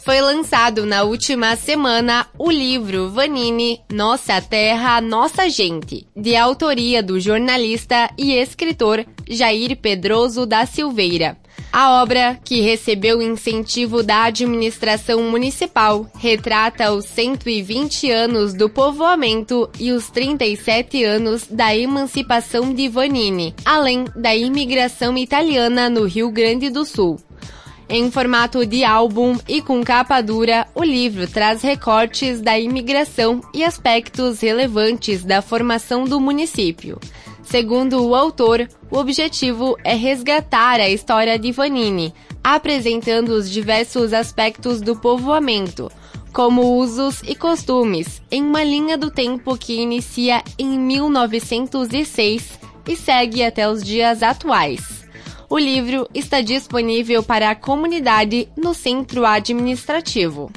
Foi lançado na última semana o livro Vanini, Nossa Terra, Nossa Gente, de autoria do jornalista e escritor Jair Pedroso da Silveira. A obra, que recebeu incentivo da administração municipal, retrata os 120 anos do povoamento e os 37 anos da emancipação de Vanini, além da imigração italiana no Rio Grande do Sul. Em formato de álbum e com capa dura, o livro traz recortes da imigração e aspectos relevantes da formação do município. Segundo o autor, o objetivo é resgatar a história de Vanini, apresentando os diversos aspectos do povoamento, como usos e costumes, em uma linha do tempo que inicia em 1906 e segue até os dias atuais. O livro está disponível para a comunidade no centro administrativo.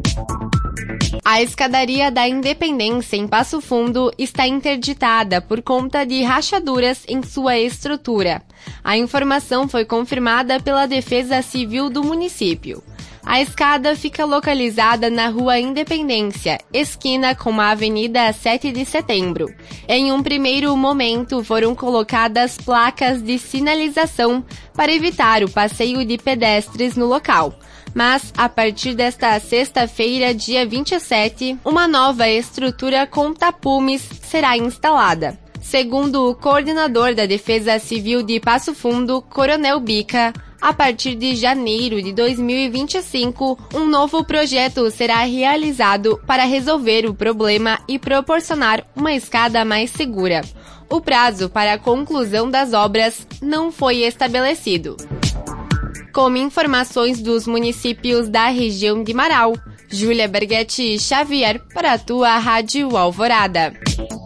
A escadaria da Independência em Passo Fundo está interditada por conta de rachaduras em sua estrutura. A informação foi confirmada pela Defesa Civil do município. A escada fica localizada na Rua Independência, esquina com a Avenida 7 de Setembro. Em um primeiro momento, foram colocadas placas de sinalização para evitar o passeio de pedestres no local. Mas, a partir desta sexta-feira, dia 27, uma nova estrutura com tapumes será instalada. Segundo o coordenador da Defesa Civil de Passo Fundo, Coronel Bica, a partir de janeiro de 2025, um novo projeto será realizado para resolver o problema e proporcionar uma escada mais segura. O prazo para a conclusão das obras não foi estabelecido. Com informações dos municípios da região de Marau, Júlia Berghetti Xavier para a tua Rádio Alvorada.